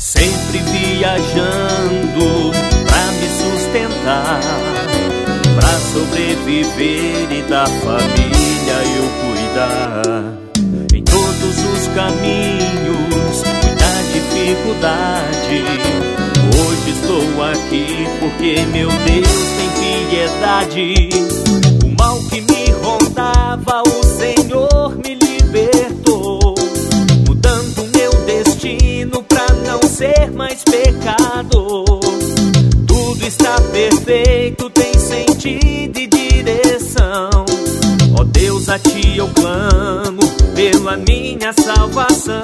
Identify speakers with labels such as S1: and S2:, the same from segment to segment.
S1: Sempre viajando pra me sustentar, pra sobreviver e da família eu cuidar. Em todos os caminhos, muita dificuldade. Hoje estou aqui porque meu Deus tem piedade. O mal que me rondava, o Senhor me libertou, mudando meu destino pra não ser mais pecador. Tudo está perfeito, tem sentido e direção. Ó Deus, a Ti eu clamo pela minha salvação.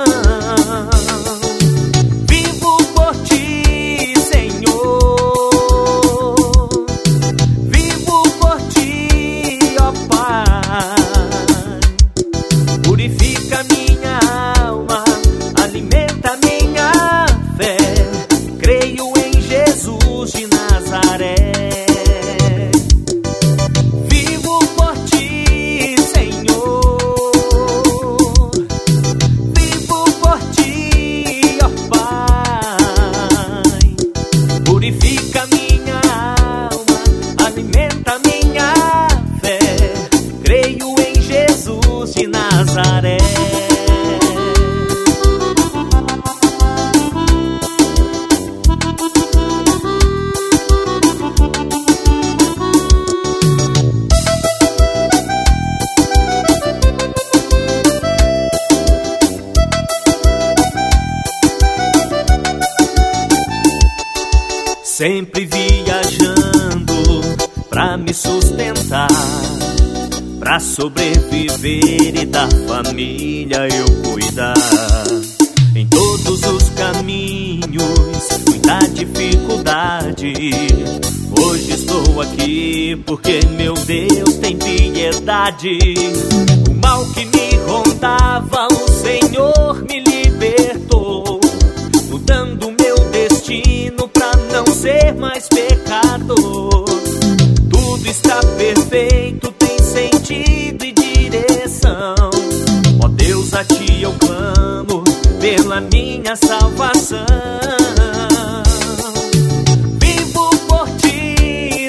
S1: Vivo por Ti, Senhor, vivo por Ti, ó Pai. Purifica minha alma, alimenta minha fé. Creio em Jesus de Nazaré. Vivo por Ti, Senhor, vivo por Ti, ó Pai. Purifica minha alma, alimenta minha fé. Creio em Jesus de Nazaré. Sempre viajando pra me sustentar, pra sobreviver e da família eu cuidar. Em todos os caminhos, muita dificuldade. Hoje estou aqui porque meu Deus tem piedade. O mal que me rondava, o Senhor me libertou, mudando meu destino pra não ser mais pecador. Tudo está perfeito, tem sentido e direção. Ó Deus, a Ti eu clamo pela minha salvação. Vivo por Ti,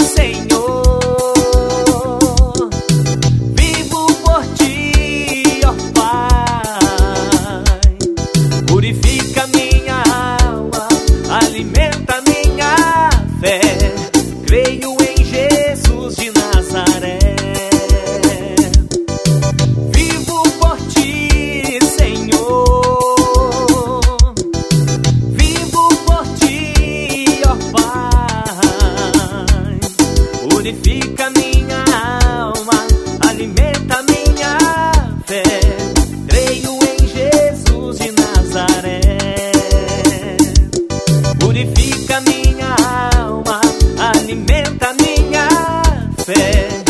S1: Senhor, vivo por Ti, ó Pai. Purifica minha alma, alimenta minha fé. Creio em Jesus de Nazaré. Vivo por Ti, Senhor, vivo por Ti, ó Pai. Purifica minha alma, alimenta minha fé. Creio em Jesus de Nazaré. Purifica minha alma, alimenta minha fé.